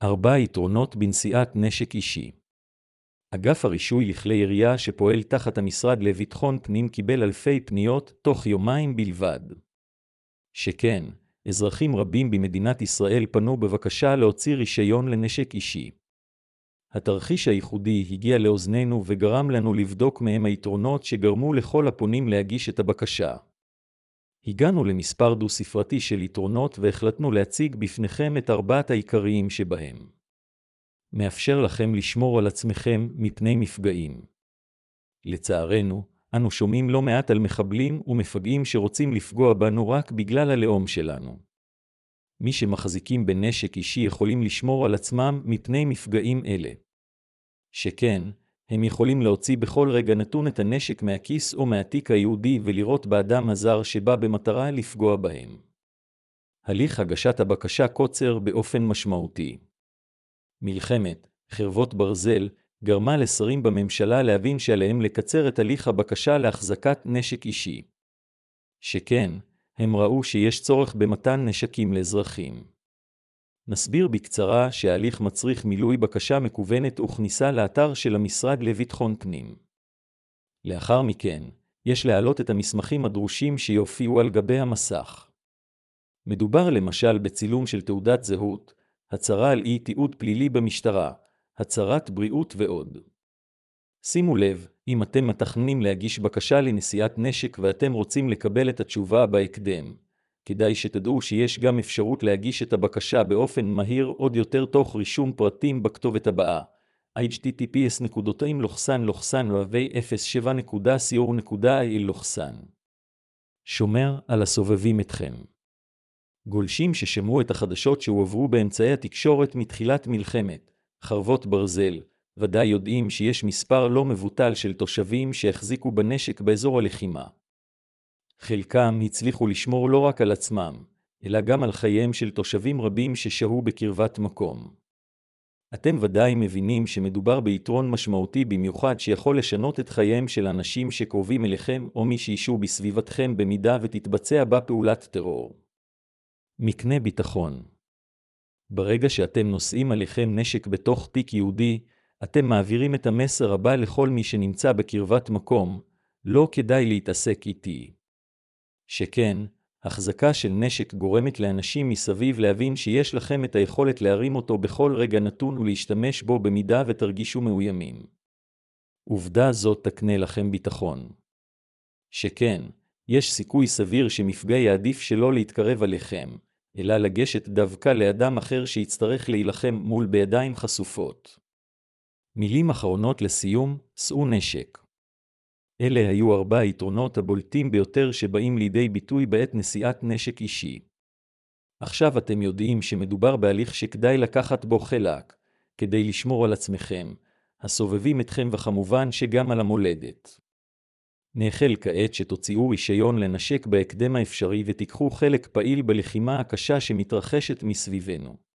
4 יתרונות בנשיאת נשק אישי. אגף הרישוי לכלי ירייה שפועל תחת המשרד לביטחון פנים קיבל אלפי פניות תוך יומיים בלבד. שכן, אזרחים רבים במדינת ישראל פנו בבקשה להוציא רישיון לנשק אישי. התרחיש הייחודי הגיע לאוזנינו וגרם לנו לבדוק מהם היתרונות שגרמו לכל הפונים להגיש את הבקשה. הגענו למספר דו-ספרתי של יתרונות והחלטנו להציג בפניכם את 4 העיקריים שבהם. מאפשר לכם לשמור על עצמכם מפני מפגעים. לצערנו, אנו שומעים לא מעט על מחבלים ומפגעים שרוצים לפגוע בנו רק בגלל הלאום שלנו. מי שמחזיקים בנשק אישי יכולים לשמור על עצמם מפני מפגעים אלה. שכן, הם יכולים להוציא בכל רגע נתון את הנשק מהכיס או מהתיק היהודי ולירות באדם הזר שבא במטרה לפגוע בהם. הליך הגשת הבקשה קוצר באופן משמעותי. מלחמת חרבות ברזל גרמה לשרים בממשלה להבין שעליהם לקצר את הליך הבקשה להחזקת נשק אישי. שכן, הם ראו שיש צורך במתן נשקים לאזרחים. נסביר בקצרה שההליך מצריך מילוי בקשה מקוונת וכניסה לאתר של המשרד לביטחון פנים. לאחר מכן, יש להעלות את המסמכים הדרושים שיופיעו על גבי המסך. מדובר למשל בצילום של תעודת זהות, הצהרה על אי תיעוד פלילי במשטרה, הצהרת בריאות ועוד. שימו לב, אם אתם מתכננים להגיש בקשה לנשיאת נשק ואתם רוצים לקבל את התשובה בהקדם, כדאי שתדעו שיש גם אפשרות להגיש את הבקשה באופן מהיר עוד יותר תוך רישום פרטים בכתובת הבאה, https://v07.co.il. שומר על הסובבים אתכם. גולשים ששמעו את החדשות שהועברו באמצעי התקשורת מתחילת מלחמת חרבות ברזל, ודאי יודעים שיש מספר לא מבוטל של תושבים שהחזיקו בנשק באזור הלחימה. חלקם הצליחו לשמור לא רק על עצמם, אלא גם על חייהם של תושבים רבים ששהו בקרבת מקום. אתם ודאי מבינים שמדובר ביתרון משמעותי במיוחד שיכול לשנות את חייהם של אנשים שקרובים אליכם או מי שישהו בסביבתכם במידה ותתבצע בה פעולת טרור. מקנה ביטחון. ברגע שאתם נושאים עליכם נשק בתוך תיק יהודי, אתם מעבירים את המסר הבא לכל מי שנמצא בקרבת מקום, לא כדאי להתעסק איתי. שכן, החזקה של נשק גורמת לאנשים מסביב להבין שיש לכם את היכולת להרים אותו בכל רגע נתון ולהשתמש בו במידה ותרגישו מאוימים. עובדה זאת תקנה לכם ביטחון. שכן, יש סיכוי סביר שמפגע יעדיף שלא להתקרב עליכם, אלא לגשת דווקא לאדם אחר שיצטרך להילחם מול בידיים חשופות. מילים אחרונות לסיום, שאו נשק. אלה היו 4 היתרונות הבולטים ביותר שבאים לידי ביטוי בעת נשיאת נשק אישי. עכשיו אתם יודעים שמדובר בהליך שכדאי לקחת בו חלק, כדי לשמור על עצמכם, הסובבים אתכם וכמובן שגם על המולדת. נאחל כעת שתוציאו רישיון לנשק בהקדם האפשרי ותיקחו חלק פעיל בלחימה הקשה שמתרחשת מסביבנו.